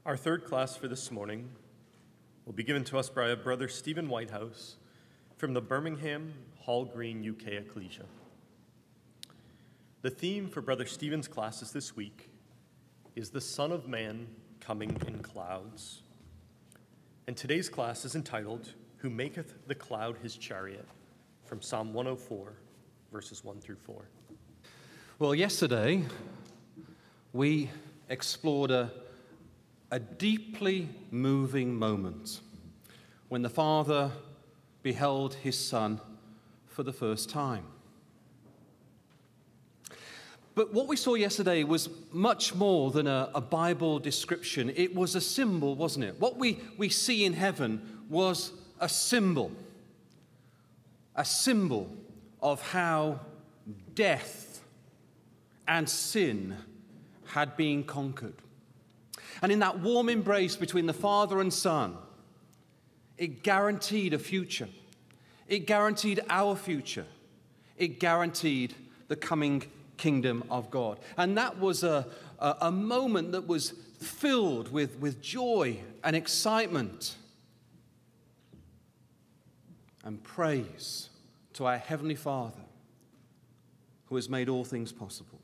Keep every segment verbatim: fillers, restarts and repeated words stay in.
Our third class for this morning will be given to us by Brother Stephen Whitehouse from the Birmingham Hall Green U K Ecclesia. The theme for Brother Stephen's classes this week is the Son of Man coming in clouds. And today's class is entitled, Who Maketh the Cloud His Chariot, from Psalm one oh four, verses one through four. Well, yesterday we explored a, a deeply moving moment when the Father beheld his Son for the first time. But what we saw yesterday was much more than a, a Bible description. It was a symbol, wasn't it? What we, we see in heaven was a symbol. A symbol of how death and sin had been conquered. And in that warm embrace between the Father and Son, it guaranteed a future. It guaranteed our future. It guaranteed the coming kingdom of God. And that was a, a, a moment that was filled with, with joy and excitement and praise to our Heavenly Father, who has made all things possible.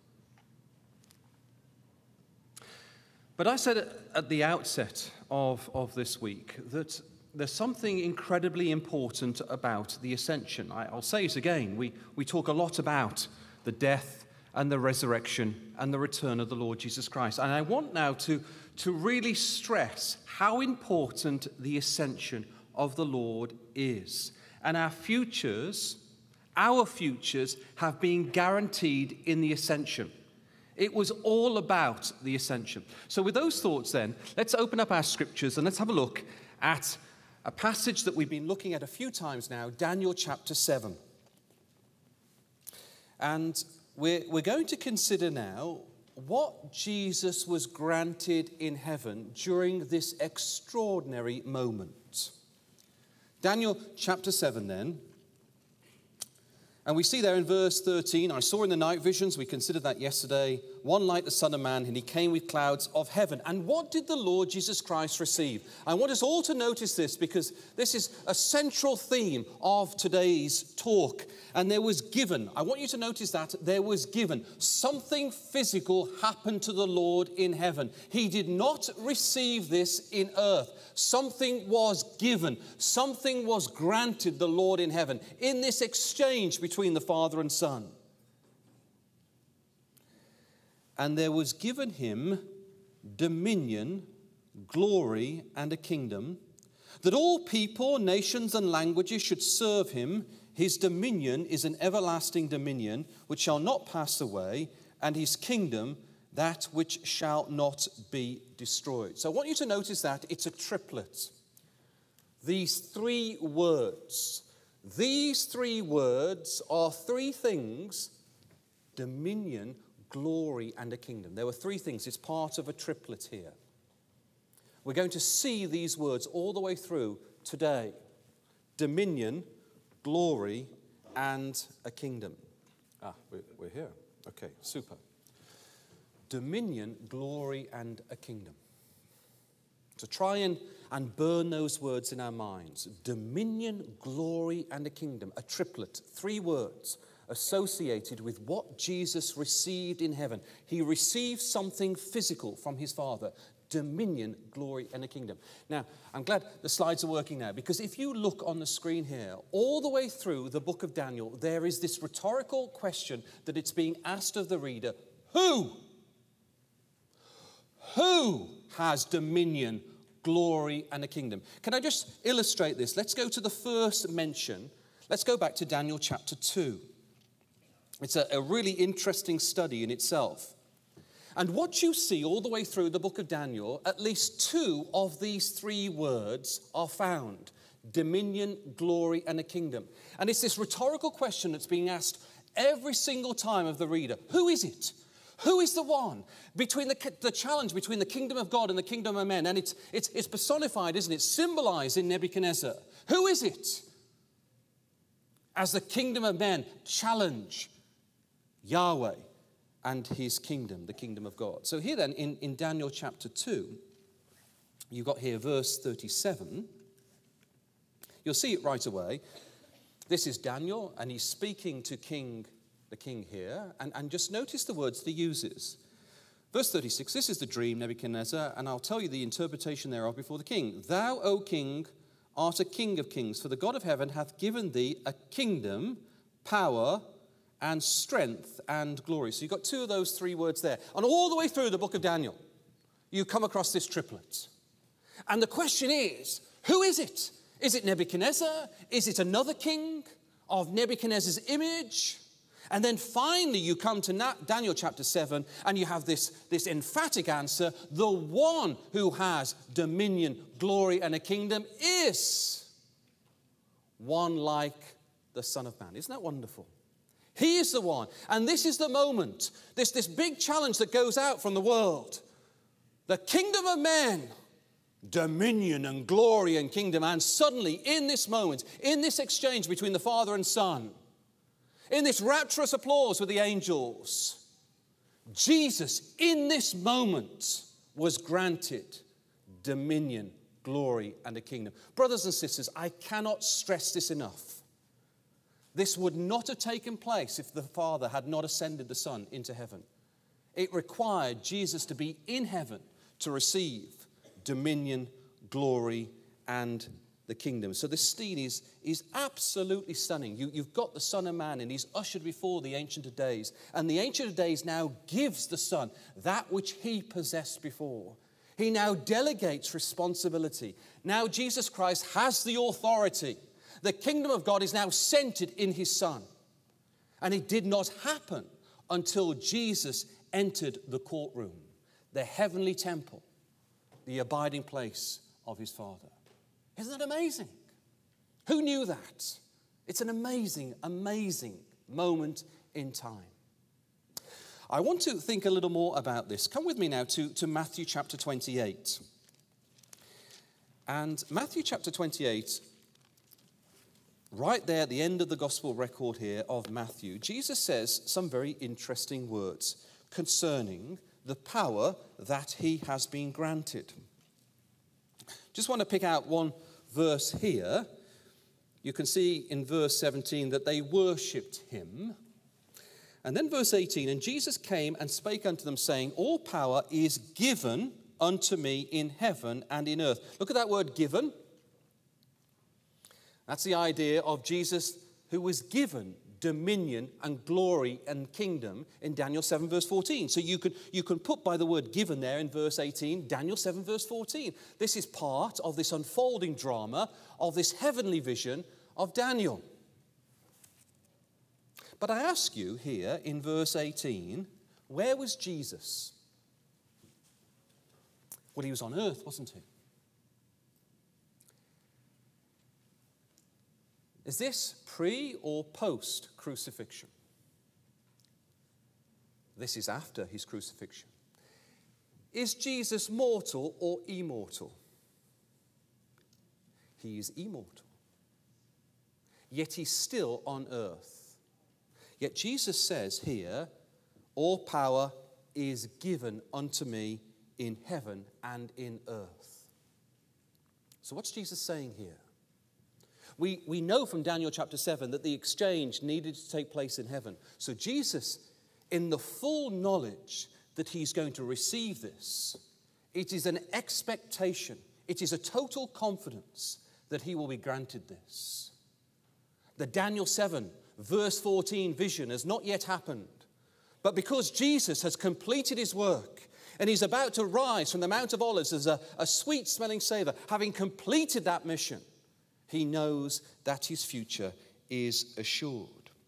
But I said at the outset of, of this week that there's something incredibly important about the ascension. I, I'll say it again. We, we talk a lot about the death and the resurrection and the return of the Lord Jesus Christ. And I want now to, to really stress how important the ascension of the Lord is. And our futures, our futures have been guaranteed in the ascension. It was all about the ascension. So with those thoughts then, let's open up our scriptures and let's have a look at a passage that we've been looking at a few times now, Daniel chapter seven. And we're, we're going to consider now what Jesus was granted in heaven during this extraordinary moment. Daniel chapter seven then. And we see there in verse thirteen, I saw in the night visions, we considered that yesterday, one like the Son of Man, and he came with clouds of heaven. And what did the Lord Jesus Christ receive? I want us all to notice this because this is a central theme of today's talk. And there was given, I want you to notice that, there was given. Something physical happened to the Lord in heaven. He did not receive this in earth. Something was given. Something was granted the Lord in heaven in this exchange between the Father and Son. And there was given him dominion, glory, and a kingdom, that all people, nations, and languages should serve him. His dominion is an everlasting dominion which shall not pass away, and his kingdom that which shall not be destroyed. So I want you to notice that it's a triplet. These three words, these three words are three things: dominion, glory, and a kingdom. There were three things. It's part of a triplet here. We're going to see these words all the way through today. Dominion, glory, and a kingdom. Ah, we're, we're here. Okay, super. Dominion, glory, and a kingdom. To try and, and burn those words in our minds. Dominion, glory, and a kingdom. A triplet. Three words associated with what Jesus received in heaven. He received something physical from his Father. Dominion, glory, and a kingdom. Now, I'm glad the slides are working now, because if you look on the screen here, all the way through the book of Daniel, there is this rhetorical question that it's being asked of the reader: Who? Who has dominion, glory, and a kingdom? Can I just illustrate this? Let's go to the first mention. Let's go back to Daniel chapter two. It's a, a really interesting study in itself. And what you see all the way through the book of Daniel, at least two of these three words are found: dominion, glory, and a kingdom. And it's this rhetorical question that's being asked every single time of the reader: who is it? Who is the one between the, the challenge between the kingdom of God and the kingdom of men? And it's, it's, it's personified, isn't it? Symbolized in Nebuchadnezzar. Who is it? As the kingdom of men challenge Yahweh and his kingdom, the kingdom of God. So here then in, in Daniel chapter two, you got here verse thirty-seven. You'll see it right away. This is Daniel, and he's speaking to King, the king here. And, and just notice the words that he uses. Verse thirty-six, this is the dream, Nebuchadnezzar, and I'll tell you the interpretation thereof before the king. Thou, O king, art a king of kings, for the God of heaven hath given thee a kingdom, power, and strength, and glory. So you've got two of those three words there. And all the way through the book of Daniel, you come across this triplet. And the question is, who is it? Is it Nebuchadnezzar? Is it another king of Nebuchadnezzar's image? And then finally you come to Daniel chapter seven and you have this, this emphatic answer. The one who has dominion, glory, and a kingdom is one like the Son of Man. Isn't that wonderful? He is the one. And this is the moment, this, this big challenge that goes out from the world. The kingdom of men, dominion and glory and kingdom. And suddenly in this moment, in this exchange between the Father and Son, in this rapturous applause with the angels, Jesus, in this moment, was granted dominion, glory, and a kingdom. Brothers and sisters, I cannot stress this enough. This would not have taken place if the Father had not ascended the Son into heaven. It required Jesus to be in heaven to receive dominion, glory, and the kingdom. So this scene is, is absolutely stunning. You, you've got the Son of Man, and he's ushered before the Ancient of Days. And the Ancient of Days now gives the Son that which he possessed before. He now delegates responsibility. Now Jesus Christ has the authority. The kingdom of God is now centered in his Son. And it did not happen until Jesus entered the courtroom, the heavenly temple, the abiding place of his Father. Isn't that amazing? Who knew that? It's an amazing, amazing moment in time. I want to think a little more about this. Come with me now to, to Matthew chapter twenty-eight. And Matthew chapter twenty-eight, right there at the end of the gospel record here of Matthew, Jesus says some very interesting words concerning the power that he has been granted. Just want to pick out one verse here. You can see in verse seventeen that they worshipped him. And then verse eighteen, and Jesus came and spake unto them, saying, all power is given unto me in heaven and in earth. Look at that word given. That's the idea of Jesus who was given dominion and glory and kingdom in Daniel seven verse fourteen. So you can, you can put by the word given there in verse eighteen, Daniel seven verse fourteen. This is part of this unfolding drama of this heavenly vision of Daniel. But I ask you here in verse eighteen, where was Jesus? Well, he was on earth, wasn't he? Is this pre or post crucifixion? This is after his crucifixion. Is Jesus mortal or immortal? He is immortal. Yet he's still on earth. Yet Jesus says here, all power is given unto me in heaven and in earth. So what's Jesus saying here? We, we know from Daniel chapter seven that the exchange needed to take place in heaven. So Jesus, in the full knowledge that he's going to receive this, it is an expectation, it is a total confidence that he will be granted this. The Daniel seven verse fourteen vision has not yet happened. But because Jesus has completed his work and he's about to rise from the Mount of Olives as a, a sweet-smelling savor, having completed that mission, he knows that his future is assured.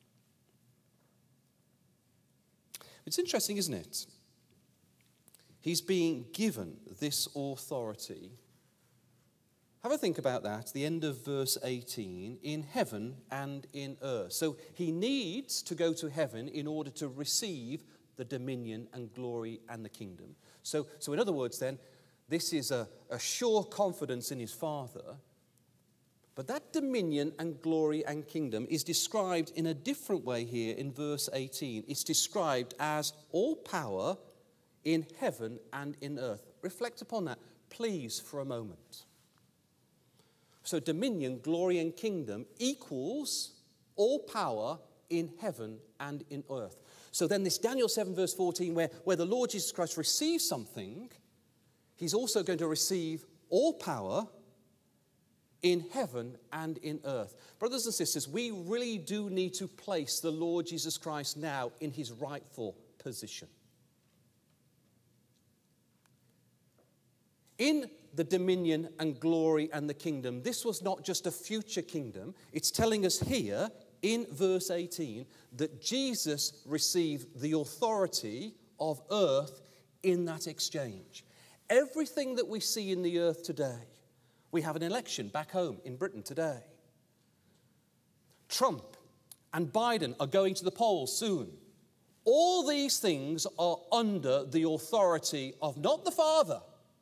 It's interesting, isn't it? He's being given this authority. Have a think about that, the end of verse eighteen, in heaven and in earth. So he needs to go to heaven in order to receive the dominion and glory and the kingdom. So, so in other words then, this is a, a sure confidence in his Father. But that dominion and glory and kingdom is described in a different way here in verse eighteen. It's described as all power in heaven and in earth. Reflect upon that. please, for a moment. So dominion, glory, and kingdom equals all power in heaven and in earth. So then this Daniel seven verse fourteen, where, where the Lord Jesus Christ receives something, he's also going to receive all power in heaven and in earth. Brothers and sisters, we really do need to place the Lord Jesus Christ now in his rightful position. In the dominion and glory and the kingdom, this was not just a future kingdom. It's telling us here in verse eighteen that Jesus received the authority of earth in that exchange. Everything that we see in the earth today, we have an election back home in Britain today. Trump and Biden are going to the polls soon. All these things are under the authority of not the Father.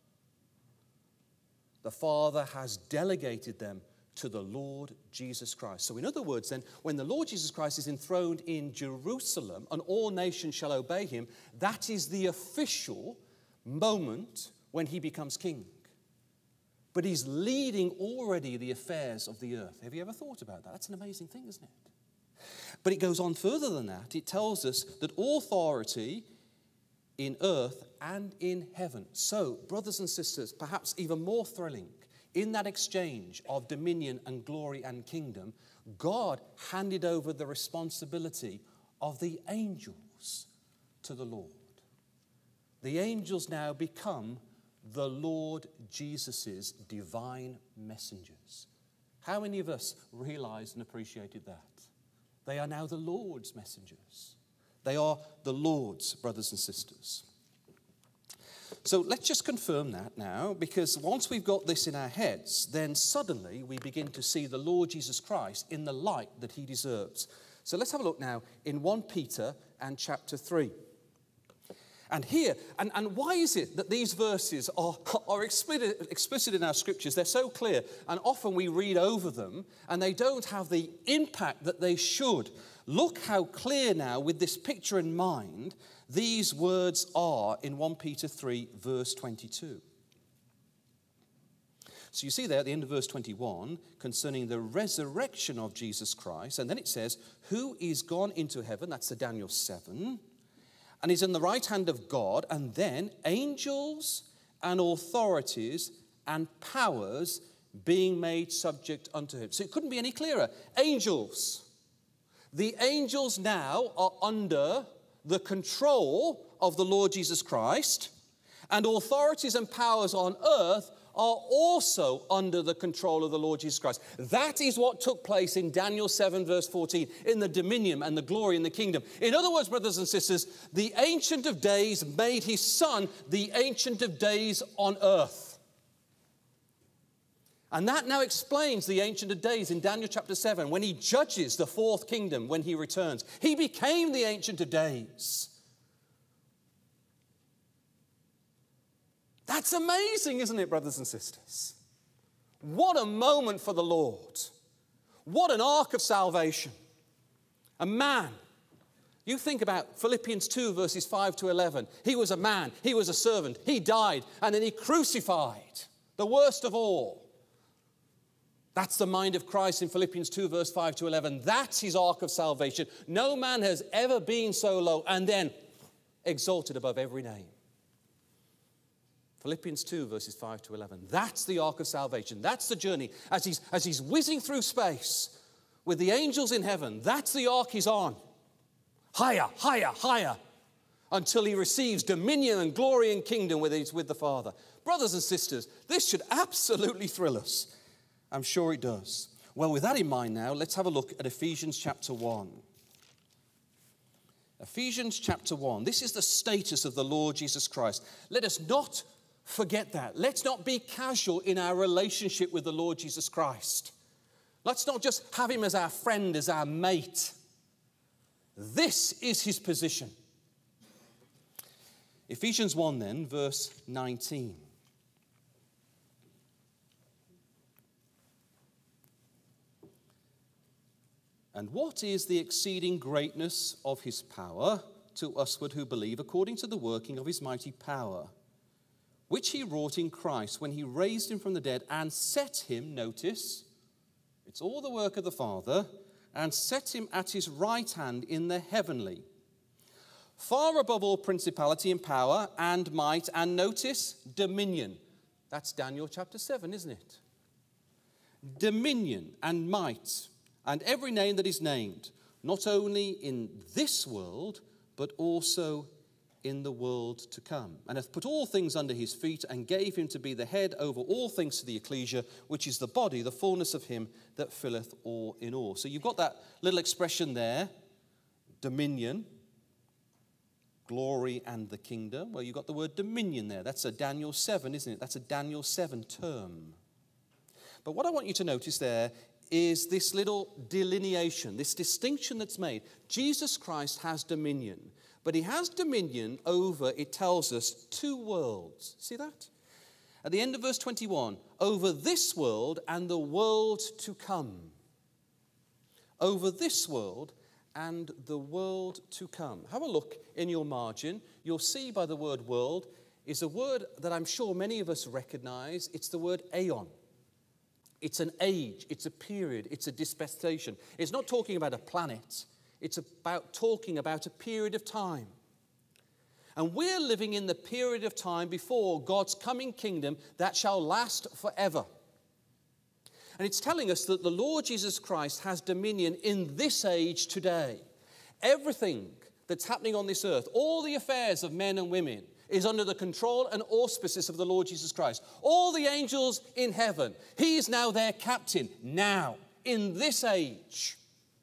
The Father has delegated them to the Lord Jesus Christ. So in other words then, when the Lord Jesus Christ is enthroned in Jerusalem and all nations shall obey him, that is the official moment when he becomes king. But he's leading already the affairs of the earth. Have you ever thought about that? That's an amazing thing, isn't it? But it goes on further than that. It tells us that all authority in earth and in heaven. So, brothers and sisters, perhaps even more thrilling, in that exchange of dominion and glory and kingdom, God handed over the responsibility of the angels to the Lord. The angels now become the Lord Jesus' divine messengers. How many of us realized and appreciated that? They are now the Lord's messengers. They are the Lord's brothers and sisters. So let's just confirm that now, because once we've got this in our heads, then suddenly we begin to see the Lord Jesus Christ in the light that he deserves. So let's have a look now in First Peter and chapter three. And here, and, and why is it that these verses are, are explicit, explicit in our scriptures? They're so clear, and often we read over them, and they don't have the impact that they should. Look how clear now, with this picture in mind, these words are in First Peter three, verse twenty-two. So you see there at the end of verse twenty-one, concerning the resurrection of Jesus Christ, and then it says, who is gone into heaven, that's the Daniel seven, and is in the right hand of God, and then angels and authorities and powers being made subject unto him. So it couldn't be any clearer. Angels. The angels now are under the control of the Lord Jesus Christ, and authorities and powers on earth are also under the control of the Lord Jesus Christ. That is what took place in Daniel seven verse fourteen, in the dominion and the glory and the kingdom. In other words, brothers and sisters, the Ancient of Days made his Son the Ancient of Days on earth. And that now explains the Ancient of Days in Daniel chapter seven, when he judges the fourth kingdom when he returns. He became the Ancient of Days. That's amazing, isn't it, brothers and sisters? What a moment for the Lord. What an ark of salvation. A man. You think about Philippians two, verses five to eleven. He was a man. He was a servant. He died. And then he crucified. The worst of all. That's the mind of Christ in Philippians two, verse five to eleven. That's his ark of salvation. No man has ever been so low and then exalted above every name. Philippians two, verses five to eleven. That's the ark of salvation. That's the journey. As he's, as he's whizzing through space with the angels in heaven, that's the ark he's on. Higher, higher, higher, until he receives dominion and glory and kingdom with, his, with the Father. Brothers and sisters, this should absolutely thrill us. I'm sure it does. Well, with that in mind now, let's have a look at Ephesians chapter one. Ephesians chapter one. This is the status of the Lord Jesus Christ. Let us not forget that. Let's not be casual in our relationship with the Lord Jesus Christ. Let's not just have him as our friend, as our mate. This is his position. Ephesians one then, verse nineteen. And what is the exceeding greatness of his power to usward who believe, according to the working of his mighty power, which he wrought in Christ when he raised him from the dead and set him," notice, it's all the work of the Father, "and set him at his right hand in the heavenly, far above all principality and power and might," and notice, "dominion." That's Daniel chapter seven, isn't it? "Dominion and might and every name that is named, not only in this world, but also in the world to come, and hath put all things under his feet, and gave him to be the head over all things to the ecclesia, which is the body, the fullness of him that filleth all in all." So you've got that little expression there, dominion, glory, and the kingdom. Well, you've got the word dominion there. That's a Daniel seven, isn't it? That's a Daniel seven term. But what I want you to notice there is this little delineation, this distinction that's made. Jesus Christ has dominion. But he has dominion over, it tells us, two worlds. See that? At the end of verse twenty-one, over this world and the world to come. Over this world and the world to come. Have a look in your margin. You'll see by the word world is a word that I'm sure many of us recognize. It's the word aeon. It's an age, it's a period, it's a dispensation. It's not talking about a planet. It's about talking about a period of time. And we're living in the period of time before God's coming kingdom that shall last forever. And it's telling us that the Lord Jesus Christ has dominion in this age today. Everything that's happening on this earth, all the affairs of men and women, is under the control and auspices of the Lord Jesus Christ. All the angels in heaven, he is now their captain, now, in this age.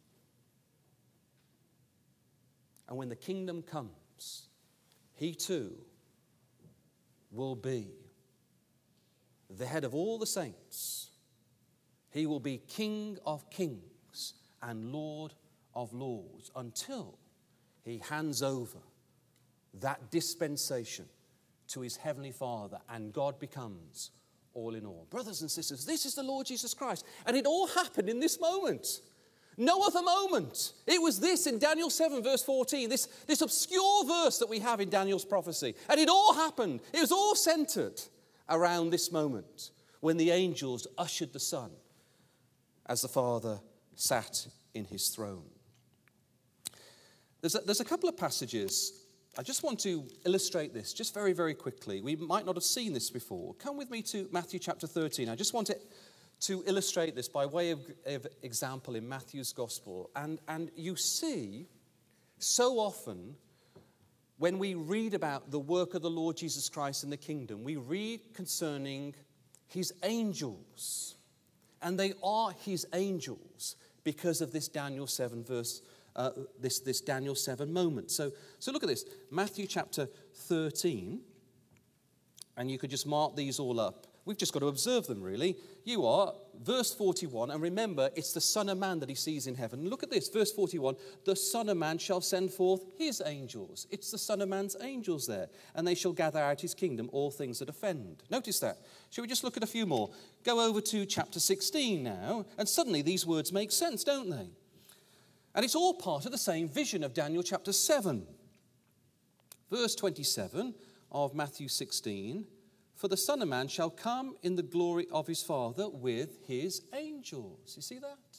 And when the kingdom comes, he too will be the head of all the saints. He will be King of kings and Lord of lords until he hands over that dispensation to his heavenly Father and God becomes all in all. Brothers and sisters, this is the Lord Jesus Christ. And it all happened in this moment. No other moment. It was this in Daniel seven verse fourteen, this, this obscure verse that we have in Daniel's prophecy. And it all happened. It was all centered around this moment when the angels ushered the Son as the Father sat in his throne. There's a, there's a couple of passages. I just want to illustrate this just very, very quickly. We might not have seen this before. Come with me to Matthew chapter thirteen. I just want to to illustrate this by way of, of example in Matthew's gospel. And, and you see, so often, when we read about the work of the Lord Jesus Christ in the kingdom, we read concerning his angels. And they are his angels because of this Daniel seven verse, uh, this, this Daniel seven moment. So, so look at this, Matthew chapter thirteen. And you could just mark these all up. We've just got to observe them, really. You are, verse forty-one, and remember, it's the Son of Man that he sees in heaven. Look at this, verse forty-one, the Son of Man shall send forth his angels. It's the Son of Man's angels there. And they shall gather out his kingdom all things that offend. Notice that. Shall we just look at a few more? Go over to chapter sixteen now, and suddenly these words make sense, don't they? And it's all part of the same vision of Daniel chapter seven. Verse twenty-seven of Matthew sixteen, for the Son of Man shall come in the glory of his Father with his angels. You see that?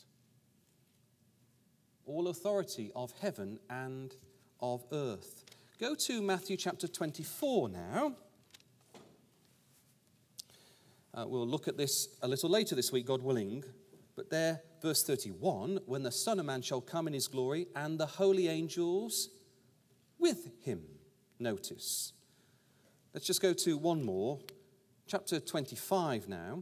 All authority of heaven and of earth. Go to Matthew chapter twenty-four now. Uh, we'll look at this a little later this week, God willing. But there, verse thirty-one, when the Son of Man shall come in his glory and the holy angels with him. Notice. Let's just go to one more. Chapter twenty-five now.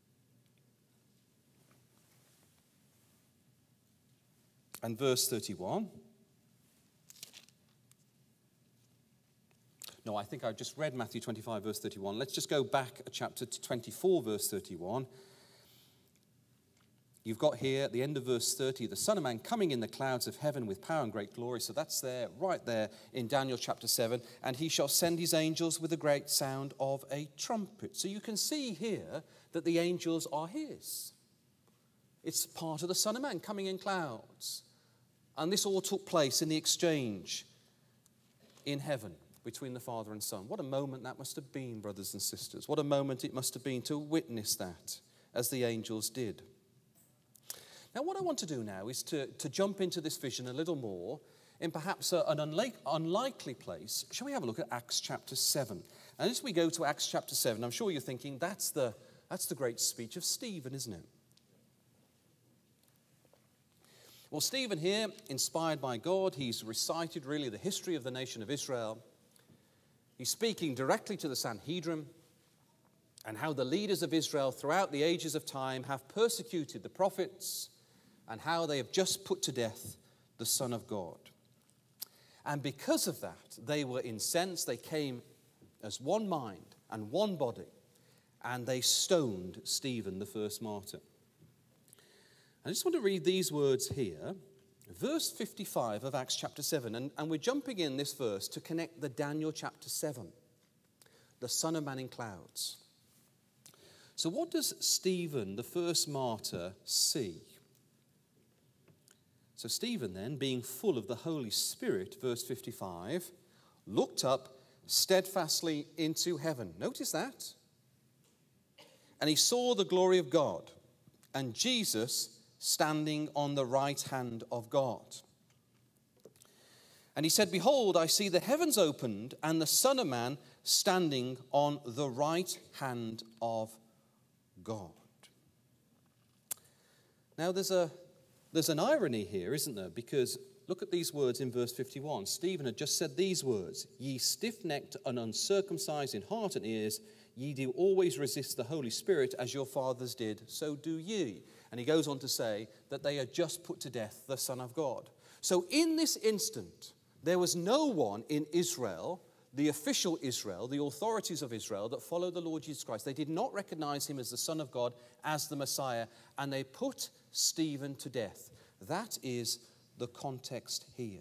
And verse thirty-one. No, I think I just read Matthew twenty-five, verse thirty-one. Let's just go back a chapter to twenty-four, verse thirty-one. You've got here at the end of verse thirty, the Son of Man coming in the clouds of heaven with power and great glory. So that's there, right there in Daniel chapter seven. And he shall send his angels with a great sound of a trumpet. So you can see here that the angels are his. It's part of the Son of Man coming in clouds. And this all took place in the exchange in heaven between the Father and Son. What a moment that must have been, brothers and sisters. What a moment it must have been to witness that, as the angels did. Now, what I want to do now is to, to jump into this vision a little more in perhaps a, an unlike, unlikely place. Shall we have a look at Acts chapter seven? And as we go to Acts chapter seven, I'm sure you're thinking, that's the, that's the great speech of Stephen, isn't it? Well, Stephen here, inspired by God, he's recited really the history of the nation of Israel. He's speaking directly to the Sanhedrin and how the leaders of Israel throughout the ages of time have persecuted the prophets and how they have just put to death the Son of God. And because of that, they were incensed. They came as one mind and one body, and they stoned Stephen, the first martyr. I just want to read these words here, verse fifty-five of Acts chapter seven, and, and we're jumping in this verse to connect the Daniel chapter seven, the Son of Man in clouds. So what does Stephen, the first martyr, see? So Stephen then, being full of the Holy Spirit, verse fifty-five, looked up steadfastly into heaven. Notice that. And he saw the glory of God and Jesus standing on the right hand of God. And he said, behold, I see the heavens opened and the Son of Man standing on the right hand of God. Now there's a there's an irony here, isn't there? Because look at these words in verse fifty-one. Stephen had just said these words, ye stiff-necked and uncircumcised in heart and ears, ye do always resist the Holy Spirit as your fathers did, so do ye. And he goes on to say that they had just put to death the Son of God. So in this instant, there was no one in Israel, the official Israel, the authorities of Israel that followed the Lord Jesus Christ. They did not recognize him as the Son of God, as the Messiah, and they put Stephen to death. That is the context here.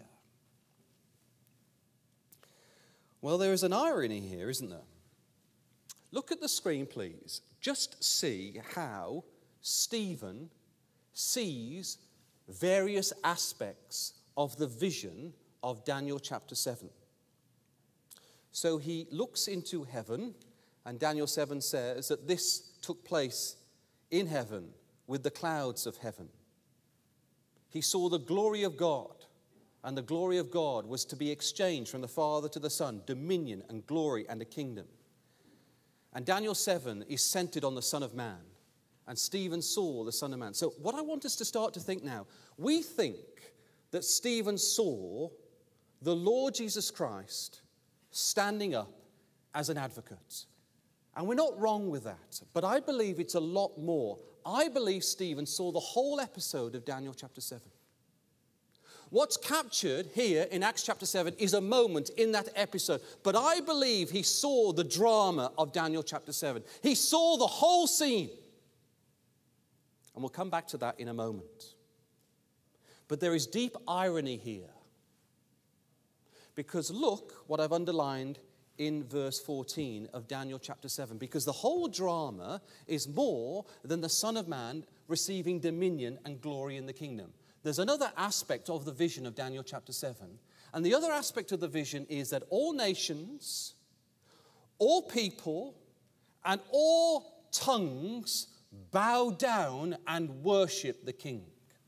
Well, there is an irony here, isn't there? Look at the screen, please. Just see how Stephen sees various aspects of the vision of Daniel chapter seven. So he looks into heaven, and Daniel seven says that this took place in heaven with the clouds of heaven. He saw the glory of God, and the glory of God was to be exchanged from the Father to the Son, dominion and glory and a kingdom. And Daniel seven is centered on the Son of Man. And Stephen saw the Son of Man. So what I want us to start to think now, we think that Stephen saw the Lord Jesus Christ standing up as an advocate. And we're not wrong with that. But I believe it's a lot more. I believe Stephen saw the whole episode of Daniel chapter seven. What's captured here in Acts chapter seven is a moment in that episode. But I believe he saw the drama of Daniel chapter seven. He saw the whole scene. And we'll come back to that in a moment. But there is deep irony here. Because look what I've underlined in verse fourteen of Daniel chapter seven. Because the whole drama is more than the Son of Man receiving dominion and glory in the kingdom. There's another aspect of the vision of Daniel chapter seven. And the other aspect of the vision is that all nations, all people, and all tongues bow down and worship the King.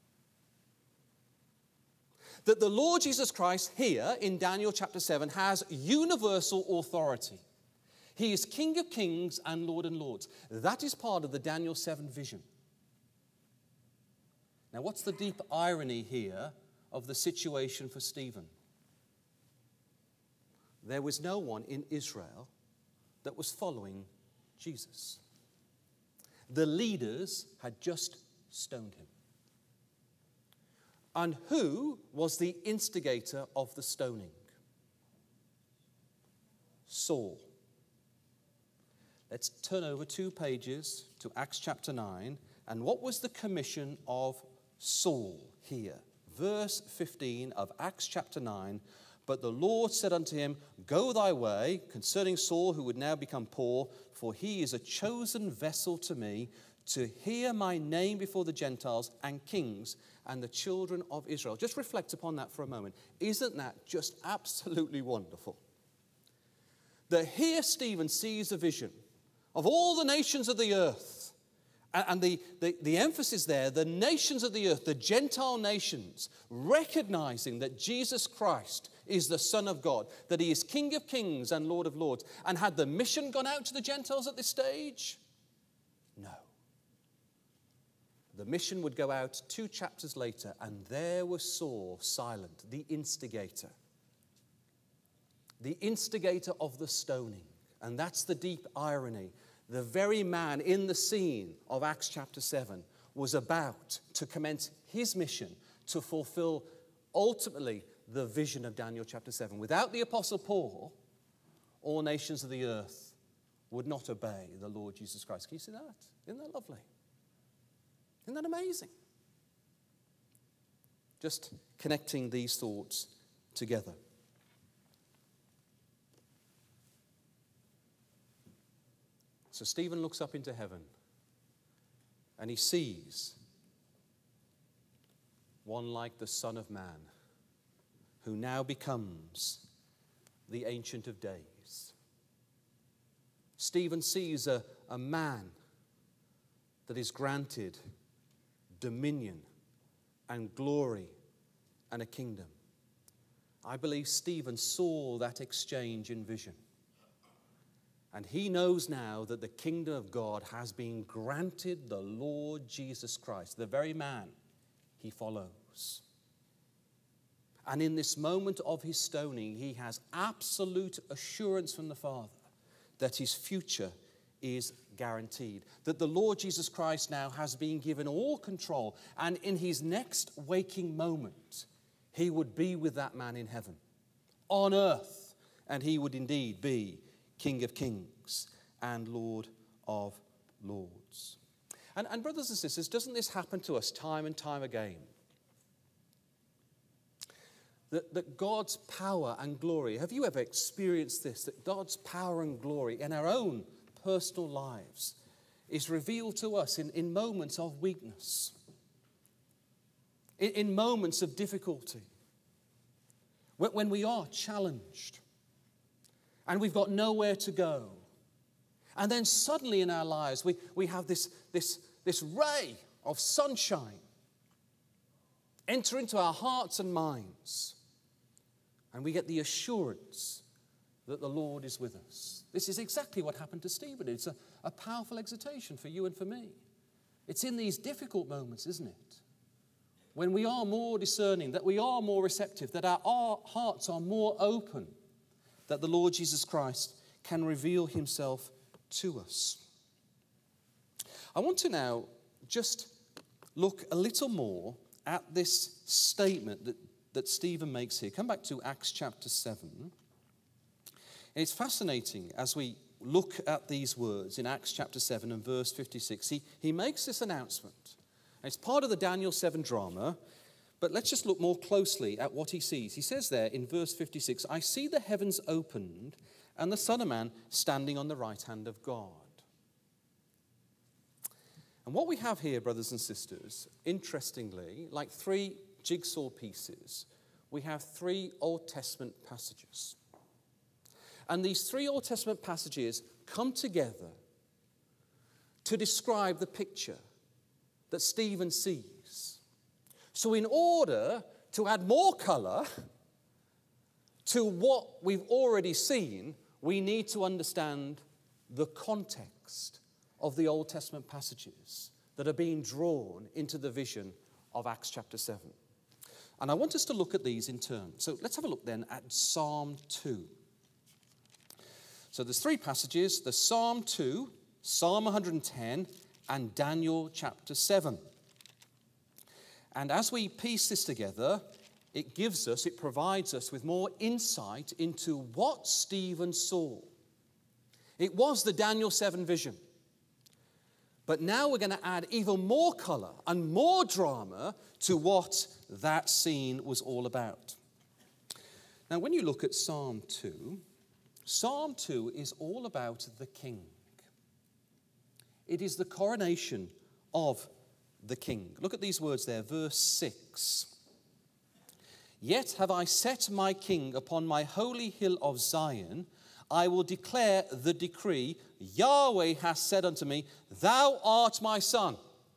That the Lord Jesus Christ here in Daniel chapter seven has universal authority. He is King of kings and Lord and lords. That is part of the Daniel seven vision. Now, what's the deep irony here of the situation for Stephen? There was no one in Israel that was following Jesus. The leaders had just stoned him. And who was the instigator of the stoning? Saul. Let's turn over two pages to Acts chapter nine. And what was the commission of Saul here? Verse fifteen of Acts chapter nine. But the Lord said unto him, go thy way, concerning Saul, who would now become Paul, for he is a chosen vessel to me, to hear my name before the Gentiles and kings and the children of Israel. Just reflect upon that for a moment. Isn't that just absolutely wonderful? that here Stephen sees a vision of all the nations of the earth. And the, the, the emphasis there, the nations of the earth, the Gentile nations, recognizing that Jesus Christ is the Son of God, that he is King of kings and Lord of lords. And had the mission gone out to the Gentiles at this stage? No. The mission would go out two chapters later, and there was Saul, silent, the instigator. The instigator of the stoning. And that's the deep irony. The very man in the scene of Acts chapter seven was about to commence his mission to fulfill ultimately the vision of Daniel chapter seven. Without the Apostle Paul, all nations of the earth would not obey the Lord Jesus Christ. Can you see that? Isn't that lovely? Isn't that amazing? Just connecting these thoughts together. So Stephen looks up into heaven and he sees one like the Son of Man, who now becomes the Ancient of Days. Stephen sees a, a man that is granted dominion and glory and a kingdom. I believe Stephen saw that exchange in vision. And he knows now that the kingdom of God has been granted the Lord Jesus Christ, the very man he follows. And in this moment of his stoning, he has absolute assurance from the Father that his future is guaranteed, that the Lord Jesus Christ now has been given all control, and in his next waking moment, he would be with that man in heaven, on earth, and he would indeed be King of kings and Lord of lords. And, and brothers and sisters, doesn't this happen to us time and time again? That, that God's power and glory, have you ever experienced this? That God's power and glory in our own personal lives is revealed to us in, in moments of weakness, in, in moments of difficulty, when, when we are challenged and we've got nowhere to go. And then suddenly in our lives, we, we have this, this, this ray of sunshine enter into our hearts and minds. And we get the assurance that the Lord is with us. This is exactly what happened to Stephen. It's a, a powerful exhortation for you and for me. It's in these difficult moments, isn't it? When we are more discerning, that we are more receptive, that our, our hearts are more open, that the Lord Jesus Christ can reveal himself to us. I want to now just look a little more at this statement that, that Stephen makes here. Come back to Acts chapter seven. And it's fascinating as we look at these words in Acts chapter seven and verse fifty-six. He, he makes this announcement. And it's part of the Daniel seven drama. But let's just look more closely at what he sees. He says there in verse fifty-six, I see the heavens opened and the Son of Man standing on the right hand of God. And what we have here, brothers and sisters, interestingly, like three jigsaw pieces, we have three Old Testament passages. And these three Old Testament passages come together to describe the picture that Stephen sees. So in order to add more colour to what we've already seen, we need to understand the context of the Old Testament passages that are being drawn into the vision of Acts chapter seven. And I want us to look at these in turn. So let's have a look then at Psalm two. So there's three passages, the Psalm two, Psalm one hundred ten, and Daniel chapter seven. And as we piece this together, it gives us, it provides us with more insight into what Stephen saw. It was the Daniel seven vision. But now we're going to add even more colour and more drama to what that scene was all about. Now, when you look at Psalm two, Psalm two is all about the king. It is the coronation of the king. Look at these words there, verse six. Yet have I set my king upon my holy hill of Zion. I will declare the decree. Yahweh has said unto me, thou art my son.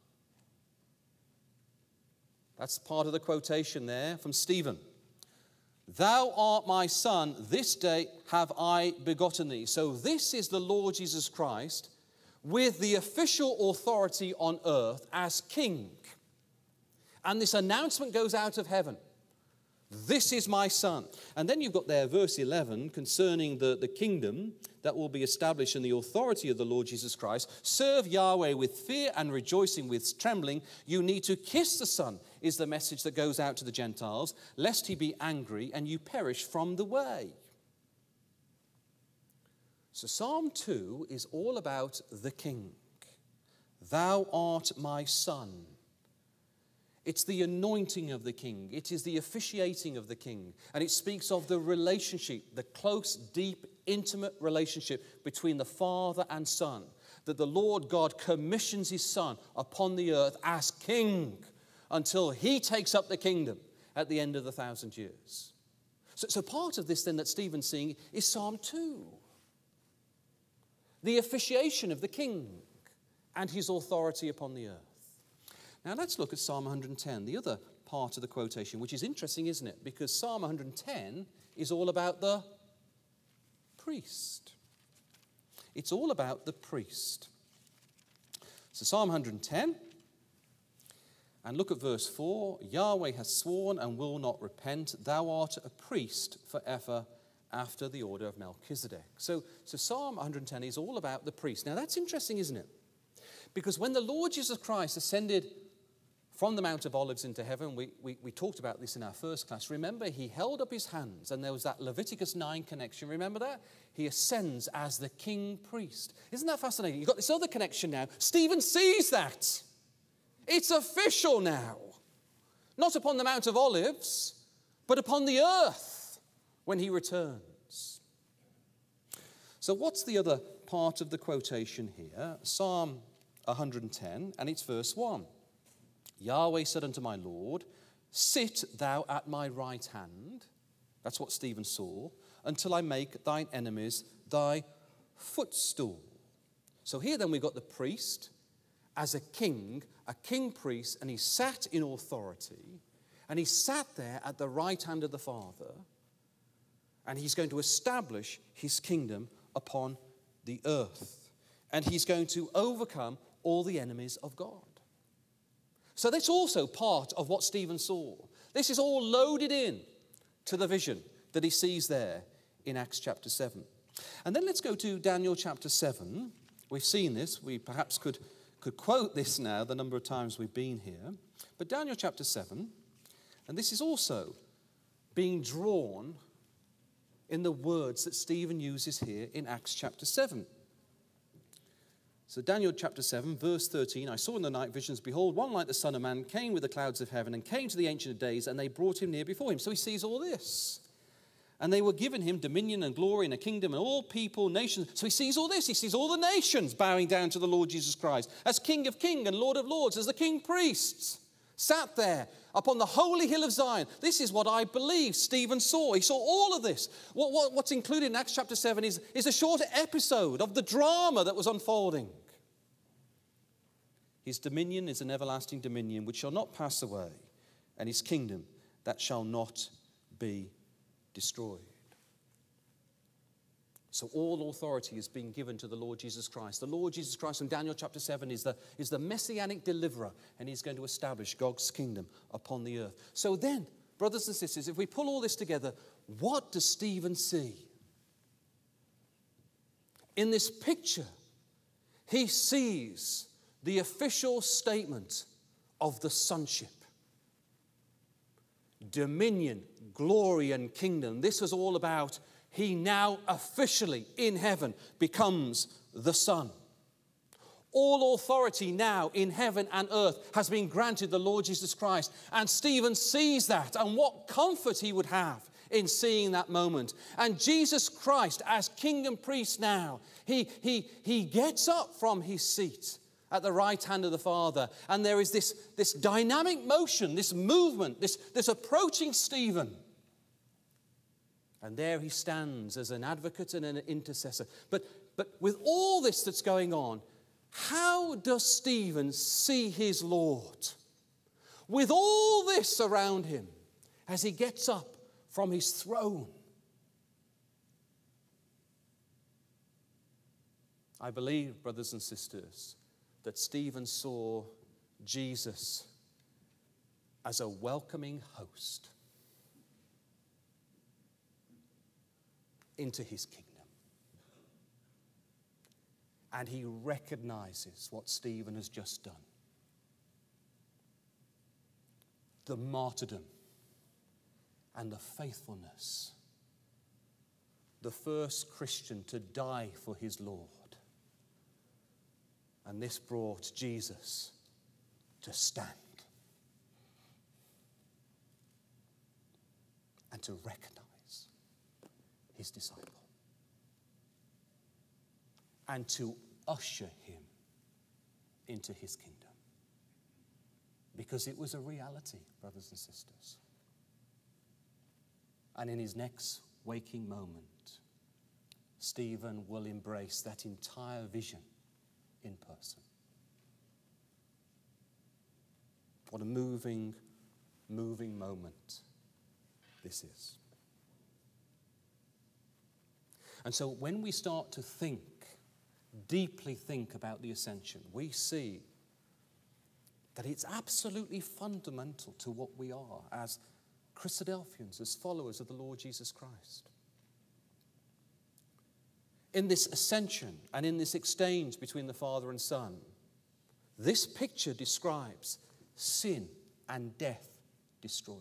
That's part of the quotation there from Stephen. Thou art my son, this day have I begotten thee. So this is the Lord Jesus Christ with the official authority on earth as king. And this announcement goes out of heaven. This is my son. And then you've got there verse eleven concerning the, the kingdom that will be established in the authority of the Lord Jesus Christ. Serve Yahweh with fear and rejoicing with trembling. You need to kiss the Son is the message that goes out to the Gentiles, lest he be angry and you perish from the way. So Psalm two is all about the king. Thou art my son. It's the anointing of the king. It is the officiating of the king. And it speaks of the relationship, the close, deep, intimate relationship between the Father and Son, that the Lord God commissions his Son upon the earth as king until he takes up the kingdom at the end of the thousand years. So, so part of this then that Stephen's seeing is Psalm two. The officiation of the king and his authority upon the earth. Now let's look at Psalm one hundred ten, the other part of the quotation, which is interesting, isn't it? Because Psalm one hundred ten is all about the priest. It's all about the priest. So Psalm one hundred ten, and look at verse four. Yahweh has sworn and will not repent. Thou art a priest forever after the order of Melchizedek. So, so Psalm one hundred ten is all about the priest. Now that's interesting, isn't it? Because when the Lord Jesus Christ ascended from the Mount of Olives into heaven, we, we, we talked about this in our first class. Remember, he held up his hands, and there was that Leviticus nine connection. Remember that? He ascends as the king priest. Isn't that fascinating? You've got this other connection now. Stephen sees that. It's official now. Not upon the Mount of Olives, but upon the earth when he returns. So what's the other part of the quotation here? Psalm one hundred ten, and it's verse one. Yahweh said unto my Lord, sit thou at my right hand. That's what Stephen saw. Until I make thine enemies thy footstool. So here then we've got the priest as a king, a king priest, and he sat in authority. And he sat there at the right hand of the Father. And he's going to establish his kingdom upon the earth. And he's going to overcome all the enemies of God. So that's also part of what Stephen saw. This is all loaded in to the vision that he sees there in Acts chapter seven. And then let's go to Daniel chapter seven. We've seen this. We perhaps could, could quote this now the number of times we've been here. But Daniel chapter seven, and this is also being drawn in the words that Stephen uses here in Acts chapter seven. So Daniel chapter seven, verse thirteen, I saw in the night visions, behold, one like the Son of Man came with the clouds of heaven and came to the Ancient of Days, and they brought him near before him. So he sees all this. And they were given him dominion and glory and a kingdom and all people, nations. So he sees all this. He sees all the nations bowing down to the Lord Jesus Christ as King of Kings and Lord of Lords, as the King Priests sat there upon the holy hill of Zion. This is what I believe Stephen saw. He saw all of this. What, what, what's included in Acts chapter seven is, is a short episode of the drama that was unfolding. His dominion is an everlasting dominion which shall not pass away, and his kingdom that shall not be destroyed. So all authority is being given to the Lord Jesus Christ. The Lord Jesus Christ in Daniel chapter seven is the, is the messianic deliverer, and he's going to establish God's kingdom upon the earth. So then, brothers and sisters, if we pull all this together, what does Stephen see? In this picture, he sees the official statement of the sonship. Dominion, glory, and kingdom. This was all about he now officially in heaven becomes the Son. All authority now in heaven and earth has been granted the Lord Jesus Christ. And Stephen sees that, and what comfort he would have in seeing that moment. And Jesus Christ as King and Priest now, he, he, he gets up from his seat at the right hand of the Father. And there is this, this dynamic motion, this movement, this, this approaching Stephen. And there he stands as an advocate and an intercessor. But, but with all this that's going on, how does Stephen see his Lord? With all this around him, as he gets up from his throne. I believe, brothers and sisters, that Stephen saw Jesus as a welcoming host into his kingdom. And he recognizes what Stephen has just done. The martyrdom and the faithfulness. The first Christian to die for his Lord. And this brought Jesus to stand and to recognize his disciple and to usher him into his kingdom. Because it was a reality, brothers and sisters. And in his next waking moment, Stephen will embrace that entire vision in person. What a moving, moving moment this is. And so when we start to think, deeply think about the ascension, we see that it's absolutely fundamental to what we are as Christadelphians, as followers of the Lord Jesus Christ. In this ascension and in this exchange between the Father and Son, this picture describes sin and death destroyed.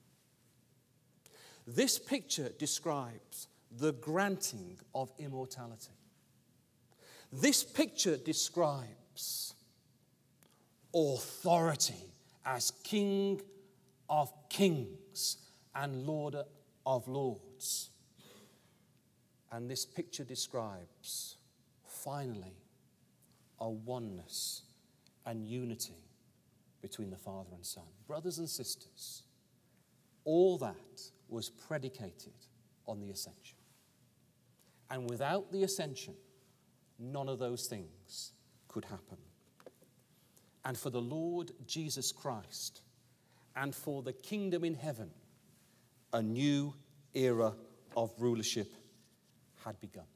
This picture describes the granting of immortality. This picture describes authority as King of kings and Lord of lords. And this picture describes, finally, a oneness and unity between the Father and Son. Brothers and sisters, all that was predicated on the ascension. And without the ascension, none of those things could happen. And for the Lord Jesus Christ and for the kingdom in heaven, a new era of rulership had begun.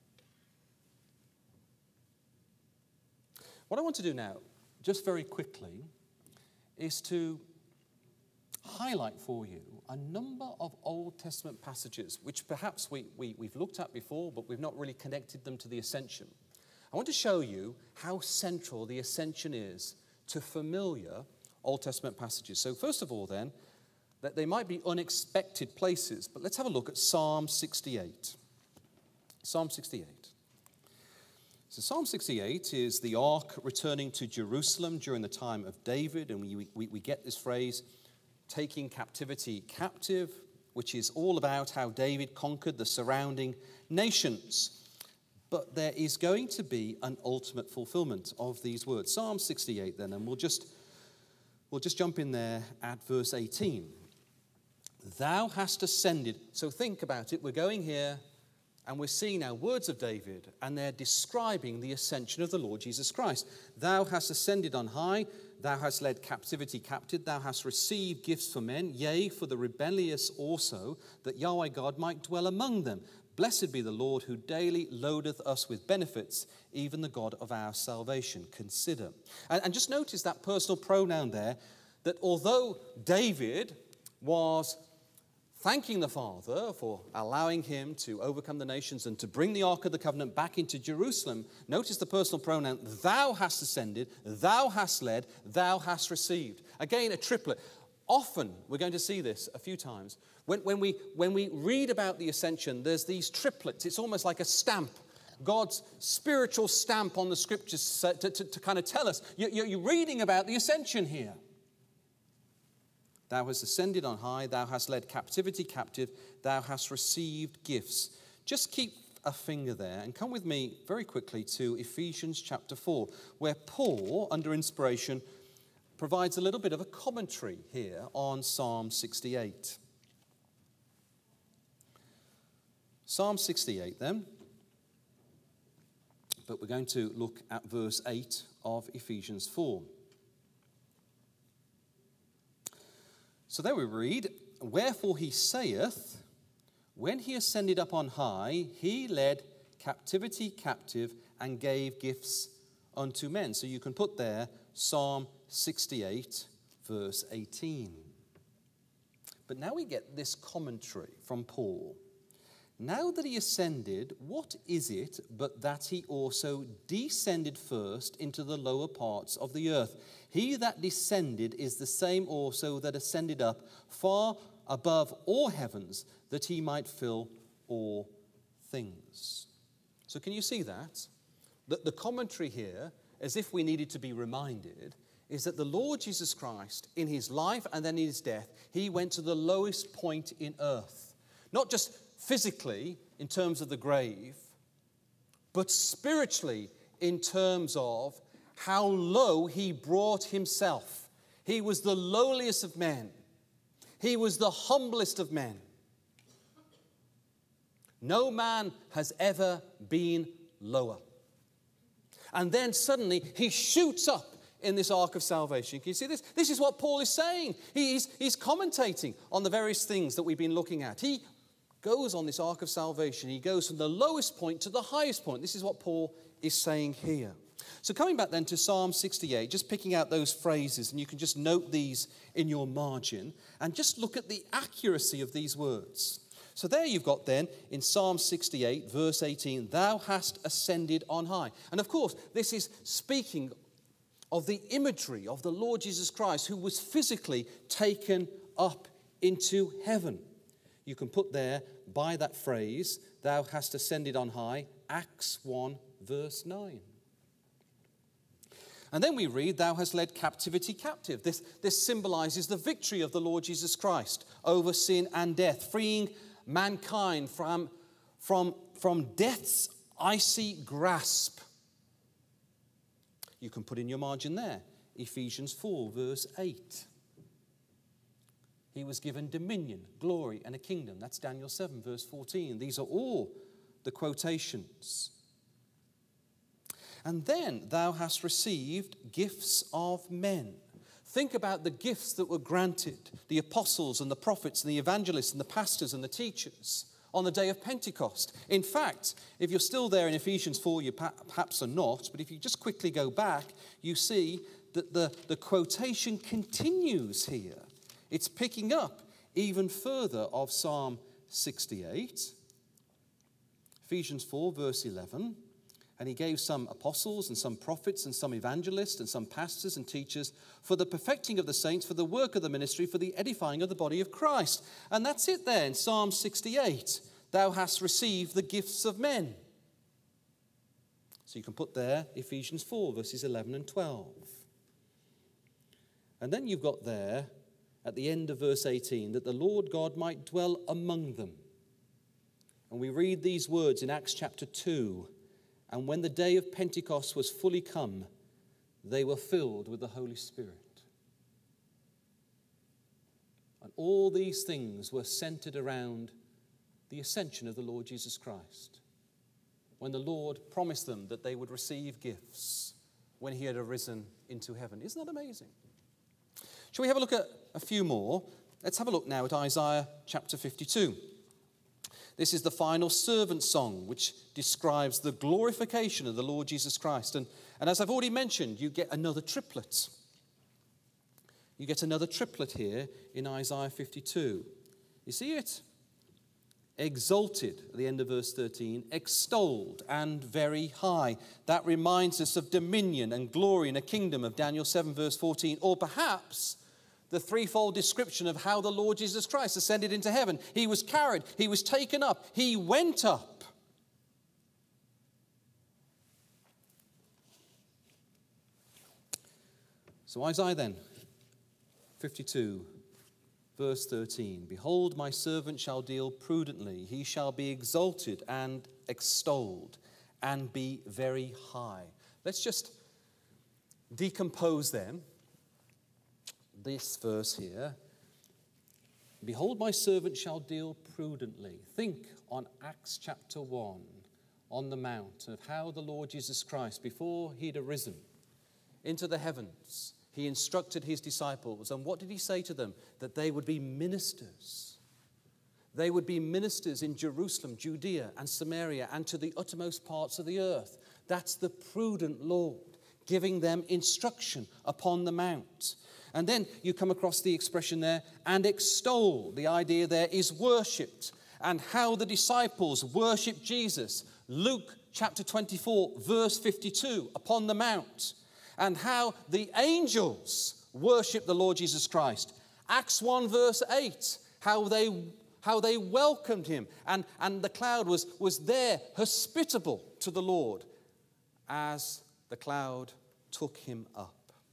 What I want to do now, just very quickly, is to highlight for you a number of Old Testament passages which perhaps we, we, we've looked at before, but we've not really connected them to the ascension. I want to show you how central the ascension is to familiar Old Testament passages. So first of all then, that they might be unexpected places, but let's have a look at Psalm sixty-eight. Psalm sixty-eight. So Psalm sixty-eight is the ark returning to Jerusalem during the time of David, and we, we, we get this phrase, taking captivity captive, which is all about how David conquered the surrounding nations. But there is going to be an ultimate fulfillment of these words. Psalm sixty-eight then, and we'll just, we'll just jump in there at verse eighteen. Thou hast ascended. So think about it. We're going here and we're seeing now words of David, and they're describing the ascension of the Lord Jesus Christ. Thou hast ascended on high. Thou hast led captivity captive. Thou hast received gifts for men, yea, for the rebellious also, that Yahweh God might dwell among them. Blessed be the Lord who daily loadeth us with benefits, even the God of our salvation. Consider. And, and just notice that personal pronoun there, that although David was thanking the Father for allowing him to overcome the nations and to bring the Ark of the Covenant back into Jerusalem, notice the personal pronoun, thou hast ascended, thou hast led, thou hast received. Again, a triplet. Often, we're going to see this a few times, when, when, we, when we read about the ascension, there's these triplets. It's almost like a stamp, God's spiritual stamp on the scriptures to, to, to kind of tell us, you're, you're reading about the ascension here. Thou hast ascended on high, thou hast led captivity captive, thou hast received gifts. Just keep a finger there and come with me very quickly to Ephesians chapter four, where Paul, under inspiration, provides a little bit of a commentary here on Psalm sixty-eight. Psalm sixty-eight then. But we're going to look at verse eight of Ephesians four. So there we read, "Wherefore he saith, when he ascended up on high, he led captivity captive and gave gifts unto men." So you can put there Psalm sixty-eight, verse eighteen. But now we get this commentary from Paul. "Now that he ascended, what is it but that he also descended first into the lower parts of the earth? He that descended is the same also that ascended up far above all heavens, that he might fill all things." So can you see that? The, the commentary here, as if we needed to be reminded, is that the Lord Jesus Christ, in his life and then in his death, he went to the lowest point in earth. Not just physically, in terms of the grave, but spiritually, in terms of how low he brought himself. He was the lowliest of men. He was the humblest of men. No man has ever been lower. And then suddenly he shoots up in this ark of salvation. Can you see this? This is what Paul is saying. He's, he's commentating on the various things that we've been looking at. He goes on this ark of salvation. He goes from the lowest point to the highest point. This is what Paul is saying here. So coming back then to Psalm sixty-eight, just picking out those phrases, and you can just note these in your margin, and just look at the accuracy of these words. So there you've got then, in Psalm sixty-eight, verse eighteen, "Thou hast ascended on high." And of course, this is speaking of the imagery of the Lord Jesus Christ, who was physically taken up into heaven. You can put there, by that phrase, "Thou hast ascended on high," Acts one, verse nine. And then we read, "Thou hast led captivity captive." This, this symbolizes the victory of the Lord Jesus Christ over sin and death, freeing mankind from, from, from death's icy grasp. You can put in your margin there, Ephesians four, verse eight. He was given dominion, glory, and a kingdom. That's Daniel seven, verse fourteen. These are all the quotations. And then, "Thou hast received gifts of men." Think about the gifts that were granted, the apostles and the prophets and the evangelists and the pastors and the teachers on the day of Pentecost. In fact, if you're still there in Ephesians four, you perhaps are not, but if you just quickly go back, you see that the, the quotation continues here. It's picking up even further of Psalm sixty-eight. Ephesians four, verse eleven. "And he gave some apostles and some prophets and some evangelists and some pastors and teachers for the perfecting of the saints, for the work of the ministry, for the edifying of the body of Christ." And that's it there in Psalm sixty-eight. "Thou hast received the gifts of men." So you can put there Ephesians four, verses eleven and twelve. And then you've got there, at the end of verse eighteen, "that the Lord God might dwell among them." And we read these words in Acts chapter two. "And when the day of Pentecost was fully come, they were filled with the Holy Spirit." And all these things were centered around the ascension of the Lord Jesus Christ, when the Lord promised them that they would receive gifts when he had arisen into heaven. Isn't that amazing? Shall we have a look at a few more? Let's have a look now at Isaiah chapter fifty-two. This is the final servant song, which describes the glorification of the Lord Jesus Christ. And, and as I've already mentioned, you get another triplet. You get another triplet here in Isaiah fifty-two. You see it? Exalted, at the end of verse thirteen, extolled and very high. That reminds us of dominion and glory in a kingdom of Daniel seven, verse fourteen. Or perhaps the threefold description of how the Lord Jesus Christ ascended into heaven. He was carried, he was taken up, he went up. So Isaiah then, fifty-two, verse thirteen. "Behold, my servant shall deal prudently. He shall be exalted and extolled and be very high." Let's just decompose then this verse here. Behold, my servant shall deal prudently. Think on Acts chapter one, on the mount, of how the Lord Jesus Christ, before he'd arisen into the heavens, he instructed his disciples. And what did he say to them? That they would be ministers. They would be ministers in Jerusalem, Judea, and Samaria, and to the uttermost parts of the earth. That's the prudent Lord giving them instruction upon the mount. And then you come across the expression there, and extol. The idea there is worshipped, and how the disciples worship Jesus. Luke chapter twenty-four, verse fifty-two, upon the mount. And how the angels worship the Lord Jesus Christ. Acts one, verse eight, how they, how they welcomed him. And, and the cloud was, was there, hospitable to the Lord, as the cloud took him up.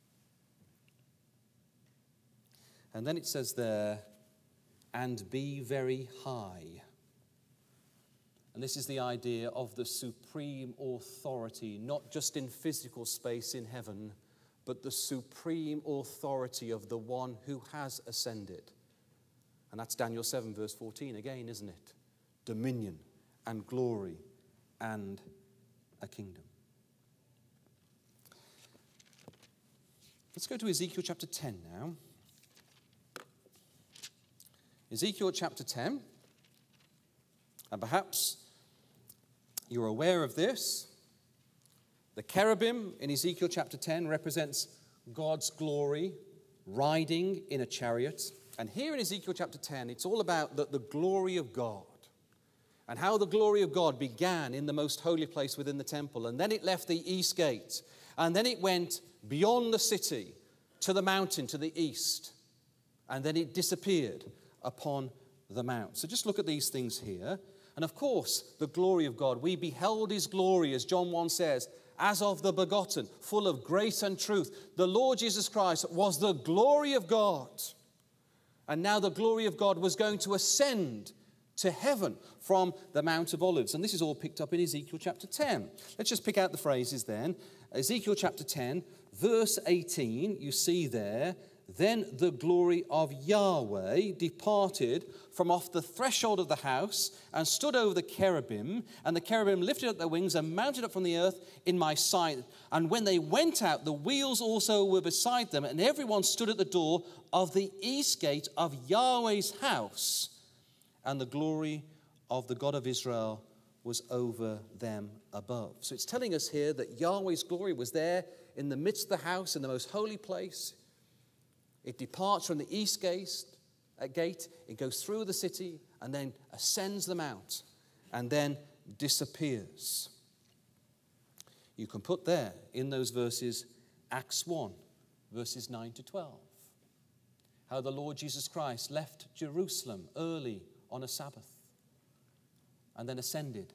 And then it says there, and be very high. And this is the idea of the supreme authority, not just in physical space in heaven, but the supreme authority of the one who has ascended. And that's Daniel seven, verse fourteen again, isn't it? Dominion and glory and a kingdom. Let's go to Ezekiel chapter ten now. Ezekiel chapter ten, and perhaps you're aware of this. The cherubim in Ezekiel chapter ten represents God's glory riding in a chariot. And here in Ezekiel chapter ten, it's all about the, the glory of God and how the glory of God began in the most holy place within the temple. And then it left the east gate. And then it went beyond the city to the mountain to the east. And then it disappeared upon the mount. So just look at these things here. And of course, the glory of God. We beheld his glory, as John one says, as of the begotten, full of grace and truth. The Lord Jesus Christ was the glory of God. And now the glory of God was going to ascend to heaven from the Mount of Olives. And this is all picked up in Ezekiel chapter ten. Let's just pick out the phrases then. Ezekiel chapter ten, verse eighteen, you see there, then the glory of Yahweh departed from off the threshold of the house and stood over the cherubim, and the cherubim lifted up their wings and mounted up from the earth in my sight. And when they went out, the wheels also were beside them, and everyone stood at the door of the east gate of Yahweh's house, and the glory of the God of Israel was over them above. So it's telling us here that Yahweh's glory was there in the midst of the house, in the most holy place. It departs from the east gate, uh, gate, it goes through the city, and then ascends the mount, and then disappears. You can put there, in those verses, Acts one, verses nine to twelve. How the Lord Jesus Christ left Jerusalem early on a Sabbath, and then ascended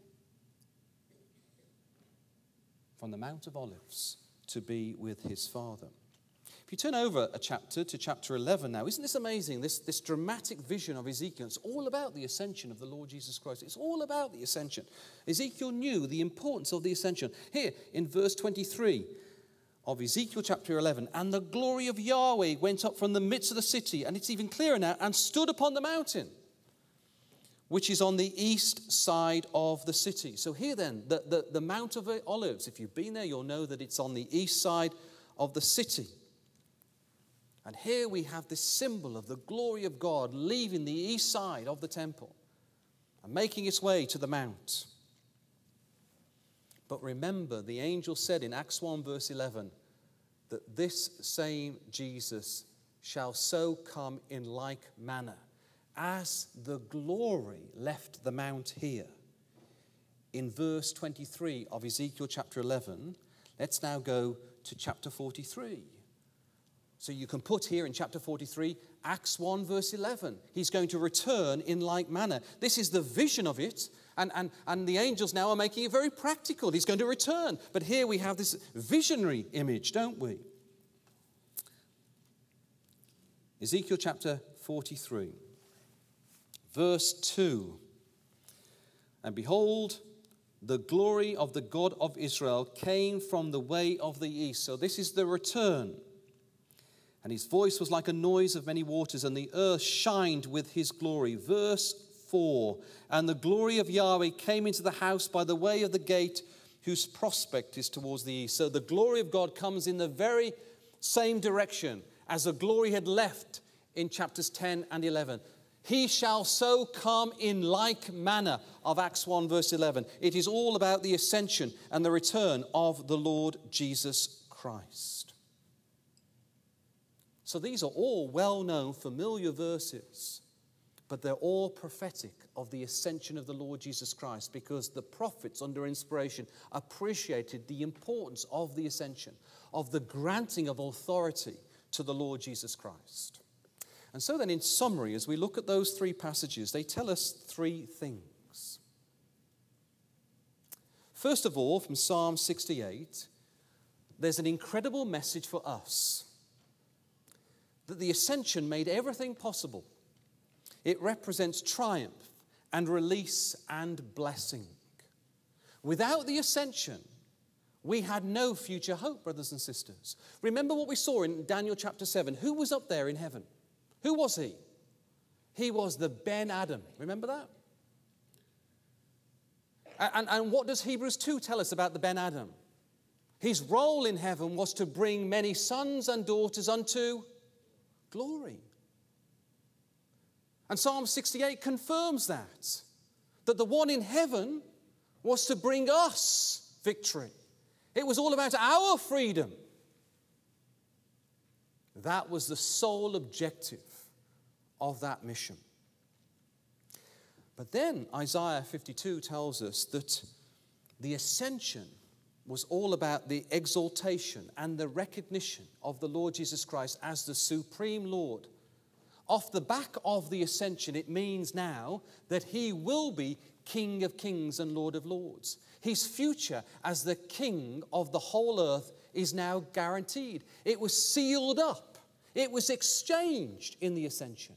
from the Mount of Olives to be with his Father. If you turn over a chapter to chapter eleven now, isn't this amazing? This, this dramatic vision of Ezekiel. It's all about the ascension of the Lord Jesus Christ. It's all about the ascension. Ezekiel knew the importance of the ascension. Here in verse twenty-three of Ezekiel chapter eleven, and the glory of Yahweh went up from the midst of the city, and it's even clearer now, and stood upon the mountain, which is on the east side of the city. So here then, the, the, the Mount of Olives, if you've been there, you'll know that it's on the east side of the city. And here we have this symbol of the glory of God leaving the east side of the temple and making its way to the mount. But remember, the angel said in Acts one verse eleven that this same Jesus shall so come in like manner as the glory left the mount here. In verse twenty-three of Ezekiel chapter eleven, let's now go to chapter forty-three. So you can put here in chapter forty-three, Acts one verse eleven. He's going to return in like manner. This is the vision of it, and, and, and the angels now are making it very practical. He's going to return. But here we have this visionary image, don't we? Ezekiel chapter forty-three, verse two. And behold, the glory of the God of Israel came from the way of the east. So this is the return. And his voice was like a noise of many waters, and the earth shined with his glory. Verse four, and the glory of Yahweh came into the house by the way of the gate, whose prospect is towards the east. So the glory of God comes in the very same direction as the glory had left in chapters ten and eleven. He shall so come in like manner of Acts one verse eleven. It is all about the ascension and the return of the Lord Jesus Christ. So these are all well-known, familiar verses, but they're all prophetic of the ascension of the Lord Jesus Christ, because the prophets under inspiration appreciated the importance of the ascension, of the granting of authority to the Lord Jesus Christ. And so then, in summary, as we look at those three passages, they tell us three things. First of all, from Psalm sixty-eight, there's an incredible message for us, that the ascension made everything possible. It represents triumph and release and blessing. Without the ascension, we had no future hope, brothers and sisters. Remember what we saw in Daniel chapter seven. Who was up there in heaven? Who was he? He was the Ben Adam. Remember that? And, and what does Hebrews two tell us about the Ben Adam? His role in heaven was to bring many sons and daughters unto glory. And Psalm sixty-eight confirms that, that the one in heaven was to bring us victory. It was all about our freedom. That was the sole objective of that mission. But then Isaiah fifty-two tells us that the ascension was all about the exaltation and the recognition of the Lord Jesus Christ as the supreme Lord. Off the back of the ascension, it means now that he will be King of kings and Lord of lords. His future as the King of the whole earth is now guaranteed. It was sealed up. It was exchanged in the ascension.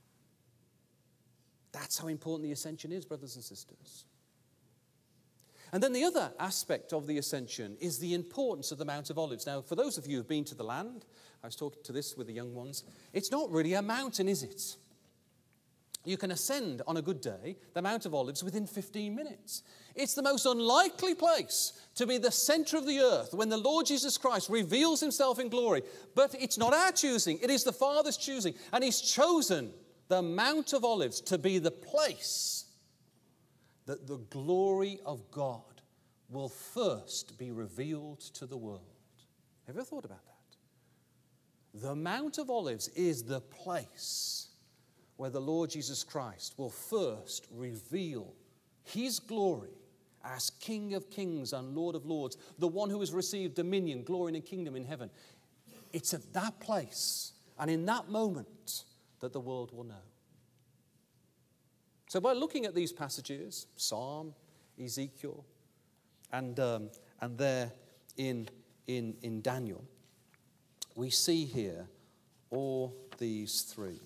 That's how important the ascension is, brothers and sisters. And then the other aspect of the ascension is the importance of the Mount of Olives. Now, for those of you who've been to the land, I was talking to this with the young ones, it's not really a mountain, is it? You can ascend on a good day the Mount of Olives within fifteen minutes. It's the most unlikely place to be the center of the earth when the Lord Jesus Christ reveals himself in glory. But it's not our choosing, it is the Father's choosing. And he's chosen the Mount of Olives to be the place that the glory of God will first be revealed to the world. Have you ever thought about that? The Mount of Olives is the place where the Lord Jesus Christ will first reveal his glory as King of kings and Lord of lords, the one who has received dominion, glory, and kingdom in heaven. It's at that place and in that moment that the world will know. So by looking at these passages, Psalm, Ezekiel, and, um, and there in, in, in Daniel, we see here all these three.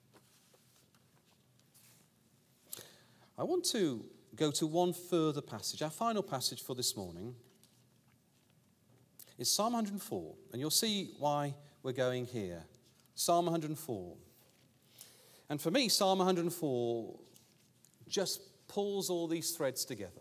I want to go to one further passage. Our final passage for this morning is Psalm one hundred four, and you'll see why we're going here. Psalm one hundred four. And for me, Psalm one hundred four just pulls all these threads together.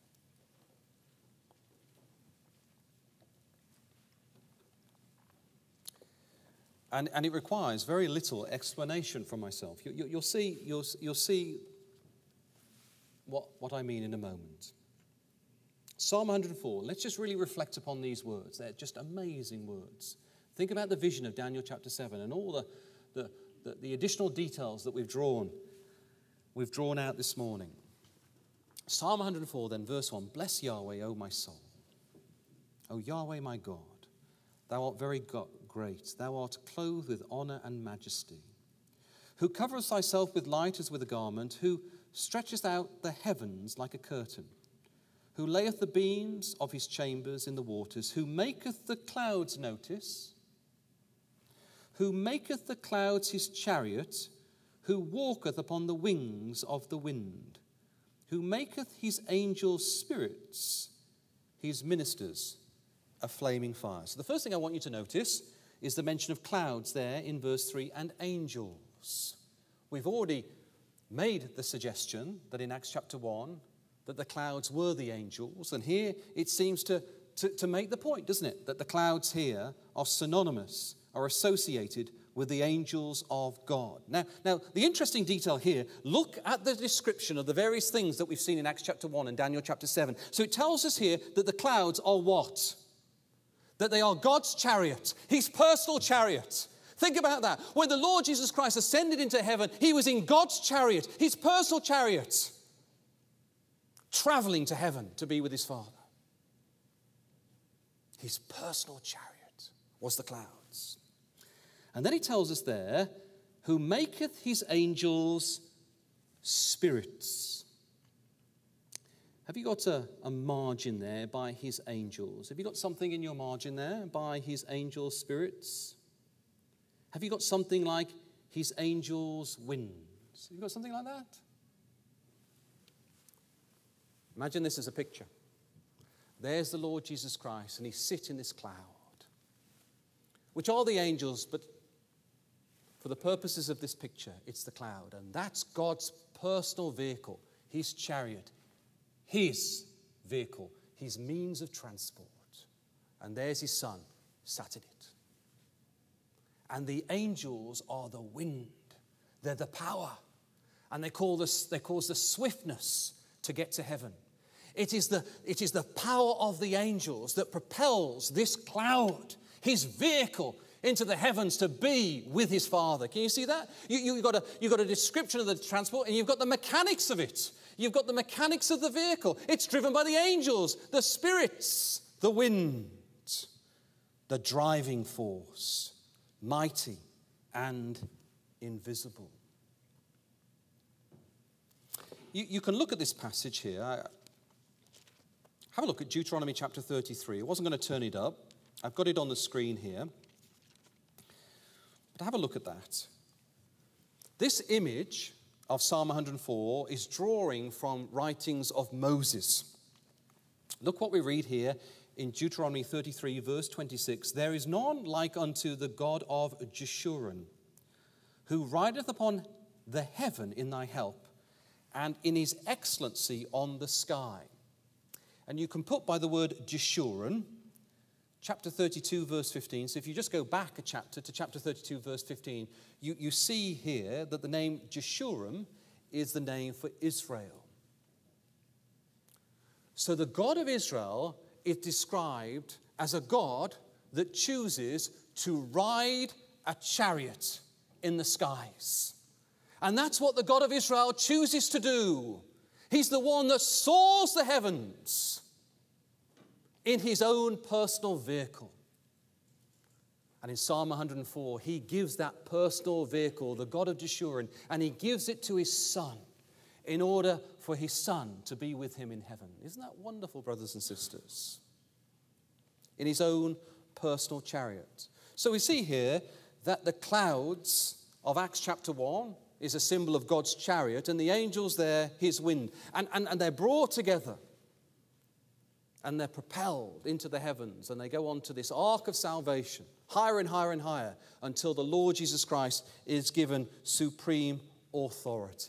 And, and it requires very little explanation from myself. You, you, you'll see, you'll, you'll see what, what I mean in a moment. Psalm one hundred four, let's just really reflect upon these words. They're just amazing words. Think about the vision of Daniel chapter seven and all the, the, the, the additional details that we've drawn We've drawn out this morning. Psalm one hundred four, then, verse one. Bless Yahweh, O my soul. O Yahweh, my God, thou art very God, great. Thou art clothed with honor and majesty. Who coverest thyself with light as with a garment, who stretchest out the heavens like a curtain, who layeth the beams of his chambers in the waters, who maketh the clouds, notice, who maketh the clouds his chariot, who walketh upon the wings of the wind, who maketh his angels spirits, his ministers a flaming fire. So the first thing I want you to notice is the mention of clouds there in verse three and angels. We've already made the suggestion that in Acts chapter one that the clouds were the angels, and here it seems to, to, to make the point, doesn't it, that the clouds here are synonymous, are associated with the angels of God. Now, now, the interesting detail here, look at the description of the various things that we've seen in Acts chapter one and Daniel chapter seven. So it tells us here that the clouds are what? That they are God's chariot, his personal chariot. Think about that. When the Lord Jesus Christ ascended into heaven, he was in God's chariot, his personal chariot, traveling to heaven to be with his Father. His personal chariot was the clouds. And then he tells us there, who maketh his angels spirits. Have you got a, a margin there, by his angels? Have you got something in your margin there, by his angels' spirits? Have you got something like his angels' winds? Have you got something like that? Imagine this as a picture. There's the Lord Jesus Christ, and he sits in this cloud, which are the angels, but for the purposes of this picture, it's the cloud. And that's God's personal vehicle, his chariot, his vehicle, his means of transport. And there's his Son sat in it. And the angels are the wind. They're the power. And they call this, they cause the swiftness to get to heaven. It is the, it is the power of the angels that propels this cloud, his vehicle, into the heavens to be with his Father. Can you see that? You, you've, got a, you've got a description of the transport, and you've got the mechanics of it. You've got the mechanics of the vehicle. It's driven by the angels, the spirits, the wind, the driving force, mighty and invisible. You, you can look at this passage here. I, have a look at Deuteronomy chapter thirty-three. I wasn't going to turn it up. I've got it on the screen here. But have a look at that. This image of Psalm one hundred four is drawing from writings of Moses. Look what we read here in Deuteronomy thirty-three, verse twenty-six. There is none like unto the God of Jeshurun, who rideth upon the heaven in thy help, and in his excellency on the sky. And you can put by the word Jeshurun, chapter thirty-two, verse fifteen. So if you just go back a chapter to chapter thirty-two, verse fifteen, you, you see here that the name Jeshurun is the name for Israel. So the God of Israel is described as a God that chooses to ride a chariot in the skies. And that's what the God of Israel chooses to do. He's the one that soars the heavens in his own personal vehicle. And in Psalm one hundred four, he gives that personal vehicle, the God of Jeshurun, and he gives it to his Son in order for his Son to be with him in heaven. Isn't that wonderful, brothers and sisters? In his own personal chariot. So we see here that the clouds of Acts chapter one is a symbol of God's chariot, and the angels there, his wind. And, and, and they're brought together, and they're propelled into the heavens, and they go on to this ark of salvation, higher and higher and higher, until the Lord Jesus Christ is given supreme authority.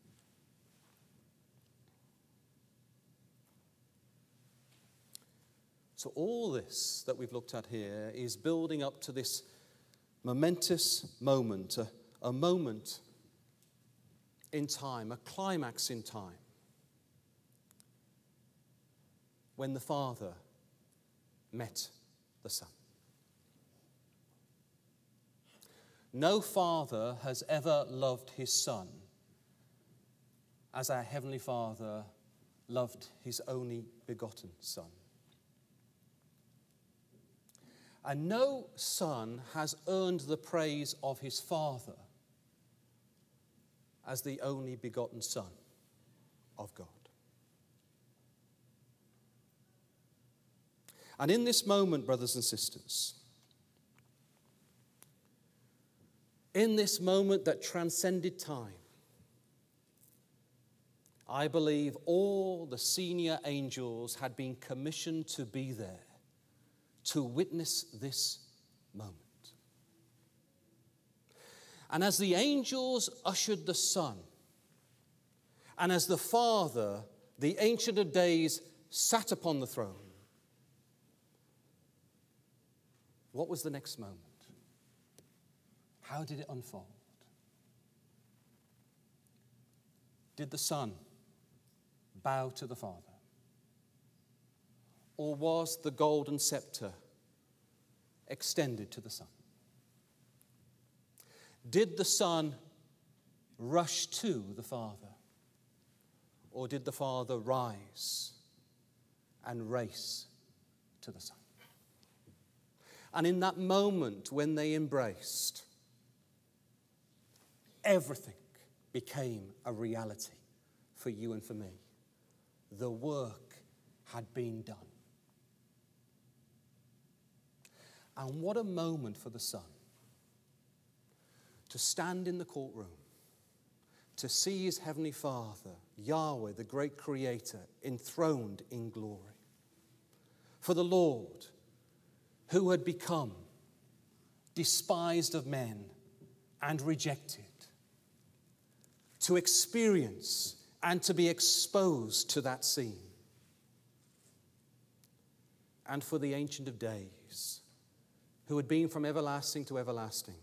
So all this that we've looked at here is building up to this momentous moment, a, a moment in time, a climax in time, when the Father met the Son. No father has ever loved his Son as our Heavenly Father loved his only begotten Son. And no son has earned the praise of his Father as the only begotten Son of God. And in this moment, brothers and sisters, in this moment that transcended time, I believe all the senior angels had been commissioned to be there to witness this moment. And as the angels ushered the Son, and as the Father, the Ancient of Days, sat upon the throne, what was the next moment? How did it unfold? Did the Son bow to the Father? Or was the golden scepter extended to the Son? Did the Son rush to the Father? Or did the Father rise and race to the Son? And in that moment when they embraced, everything became a reality for you and for me. The work had been done. And what a moment for the Son to stand in the courtroom, to see his heavenly Father, Yahweh, the great Creator, enthroned in glory. For the Lord, who had become despised of men and rejected, to experience and to be exposed to that scene. And for the Ancient of Days, who had been from everlasting to everlasting,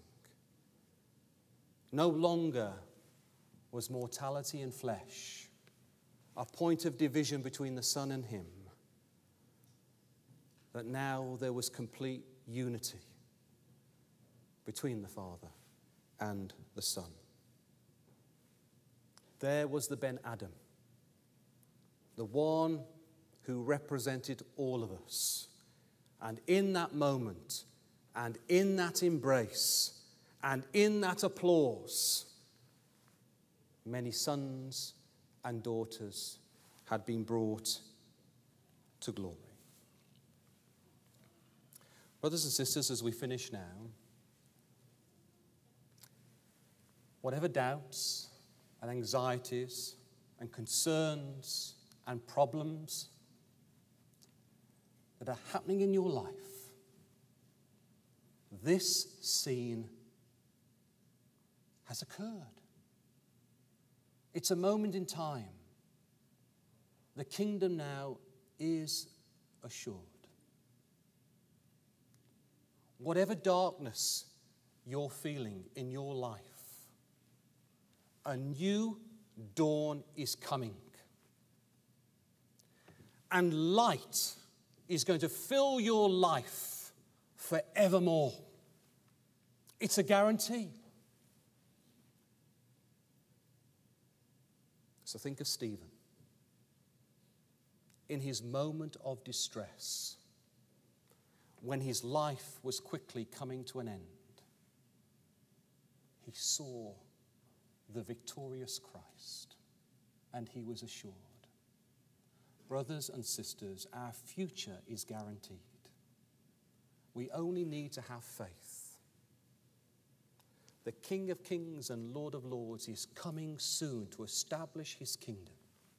no longer was mortality and flesh a point of division between the Son and him, that now there was complete unity between the Father and the Son. There was the Ben Adam, the one who represented all of us. And in that moment, and in that embrace, and in that applause, many sons and daughters had been brought to glory. Brothers and sisters, as we finish now, whatever doubts and anxieties and concerns and problems that are happening in your life, this scene has occurred. It's a moment in time. The kingdom now is assured. Whatever darkness you're feeling in your life, a new dawn is coming. And light is going to fill your life forevermore. It's a guarantee. So think of Stephen. In his moment of distress, when his life was quickly coming to an end, he saw the victorious Christ, and he was assured. Brothers and sisters, our future is guaranteed. We only need to have faith. The King of Kings and Lord of Lords is coming soon to establish his kingdom.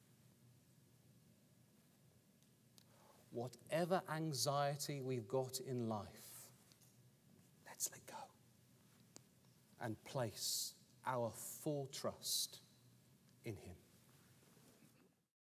Whatever anxiety we've got in life, let's let go and place our full trust in him.